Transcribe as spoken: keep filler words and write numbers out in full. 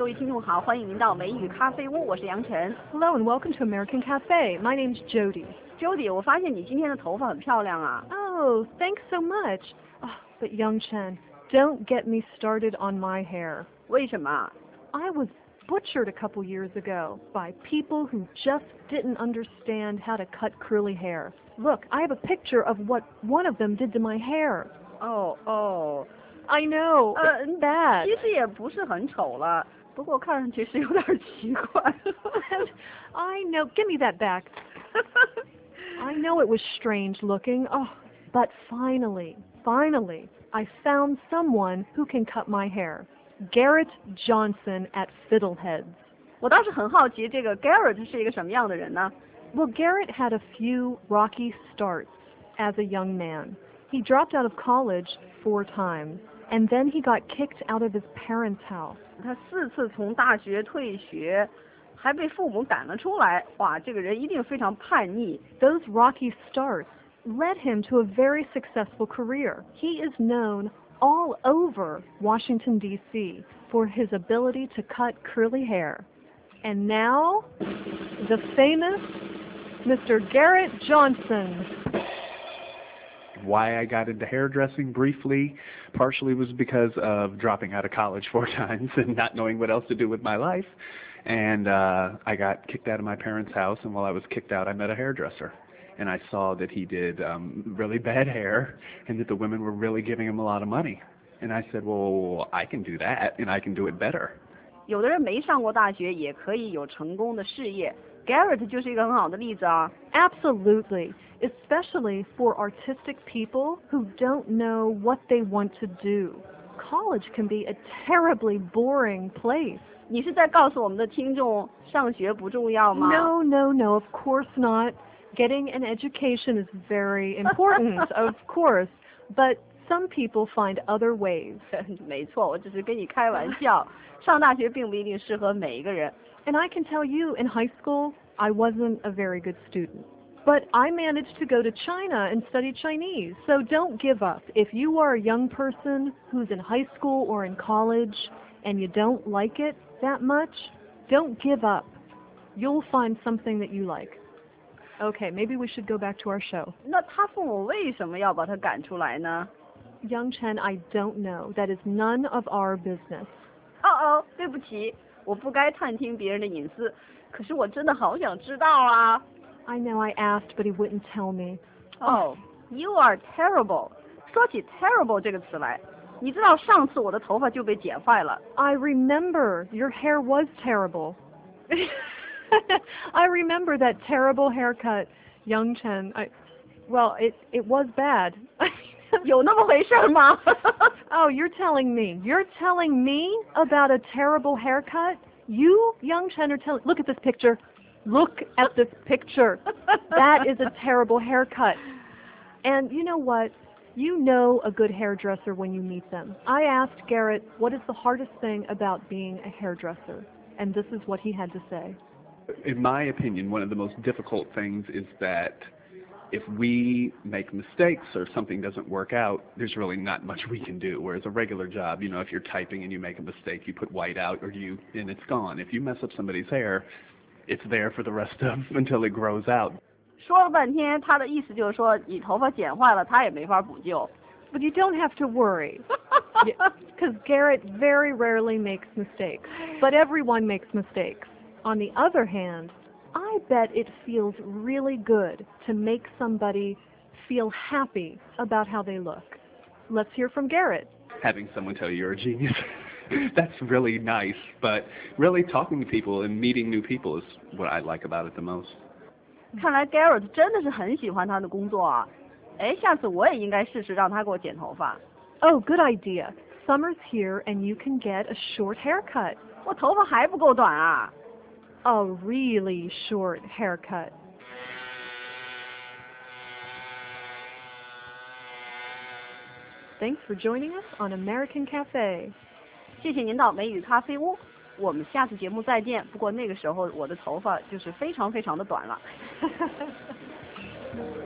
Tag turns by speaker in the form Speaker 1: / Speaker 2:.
Speaker 1: 位听众好，欢迎您到美语咖啡屋，我是杨晨。
Speaker 2: Hello and welcome to American Cafe. My name's Jody.
Speaker 1: Jody， 我发现你今天的头发很漂亮啊。
Speaker 2: Oh, thanks so much. Oh, but Young Chen, don't get me started on my hair.
Speaker 1: 为什么？
Speaker 2: I was butchered a couple years ago by people who just didn't understand how to cut curly hair. Look, I have a picture of what one of them did to my hair.
Speaker 1: 哦哦，
Speaker 2: I know,
Speaker 1: 呃
Speaker 2: it's bad.
Speaker 1: 其实也不是很丑了，不过看上去是有点奇怪。
Speaker 2: I know. Give me that back. I know it was strange looking. Oh, but finally, finally, I found someone who can cut my hair. Garrett Johnson at Fiddleheads.
Speaker 1: 我倒是很好奇，这个 Garrett 是一个什么样的人呢？
Speaker 2: Well, Garrett had a few rocky starts as a young man. He dropped out of college four times, and then he got kicked out of his parents' house.
Speaker 1: 他四次从大学退学，还被父母赶了出来。哇，这个人一定非常叛逆。
Speaker 2: Those rocky starts led him to a very successful career. He is known all over Washington, D C for his ability to cut curly hair. And now, the famous Mister Garrett Johnson.
Speaker 3: Why I got into hairdressing briefly, partially was because of dropping out of college four times and not knowing what else to do with my life. And uh, I got kicked out of my parents' house, and while I was kicked out, I met a hairdresser. And I saw that he did um, really bad hair, and that the women were really giving him a lot of money. And I said, well, I can do that, and I can do it better.
Speaker 1: 有的人没上过大学也可以有成功的事业。Garrett 就是一个很好的例子啊。
Speaker 2: Absolutely, especially for artistic people who don't know what they want to do. College can be a terribly boring place.
Speaker 1: 你是在告诉我们的听众，上学不重要吗？
Speaker 2: No, no, no, of course not. Getting an education is very important, of course, but some people find other ways.
Speaker 1: 没错，我只是跟你开玩笑。上大学并不一定适合每一个人。
Speaker 2: And I can tell you, in high school, I wasn't a very good student. But I managed to go to China and study Chinese. So don't give up. If you are a young person who's in high school or in college and you don't like it that much, don't give up. You'll find something that you like. Okay, maybe we should go back to our show.
Speaker 1: 那他父母为什么要把他赶出来呢？
Speaker 2: Young Chen, I don't know. That is none of our business.
Speaker 1: 哦哦，对不起，我不该探听别人的隐私，可是我真的好想知道啊。
Speaker 2: I know I asked, but he wouldn't tell me.
Speaker 1: Oh, you are terrible. 说起 terrible 这个词来，你知道上次我的头发就被剪坏了。
Speaker 2: I remember your hair was terrible. I remember that terrible haircut, Young Chen. I, well, it it was bad.
Speaker 1: 有那么回事吗？
Speaker 2: Oh, you're telling me. You're telling me about a terrible haircut? You, Young Chen, are telling... Look at this picture. Look at this picture. That is a terrible haircut. And you know what? You know a good hairdresser when you meet them. I asked Garrett, what is the hardest thing about being a hairdresser? And this is what he had to say.
Speaker 3: In my opinion, one of the most difficult things is that if we make mistakes or something doesn't work out, there's really not much we can do. Whereas a regular job, you know, if you're typing and you make a mistake, you put white out or you, and it's gone. If you mess up somebody's hair, it's there for the rest of until it grows out.
Speaker 1: 说了半天，他的意思就是说，你头发剪坏了，他也没法补救。
Speaker 2: But you don't have to worry. Because Garrett very rarely makes mistakes. But everyone makes mistakes. On the other hand, I bet it feels really good to make somebody feel happy about how they look. Let's hear from Garrett.
Speaker 3: Having someone tell you you're a genius, that's really nice. But really talking to people and meeting new people is what I like about it the most.
Speaker 1: 看来 Garrett 真的是很喜欢他的工作啊。哎，下次我也应该试试让他给我剪头发。
Speaker 2: Oh, good idea. Summer's here and you can get a short haircut.
Speaker 1: 我头发还不够短啊。
Speaker 2: A really short haircut. Thanks for joining us on American Cafe.
Speaker 1: 谢谢您到美语咖啡屋，我们下次节目再见。不过那个时候我的头发就是非常非常的短了。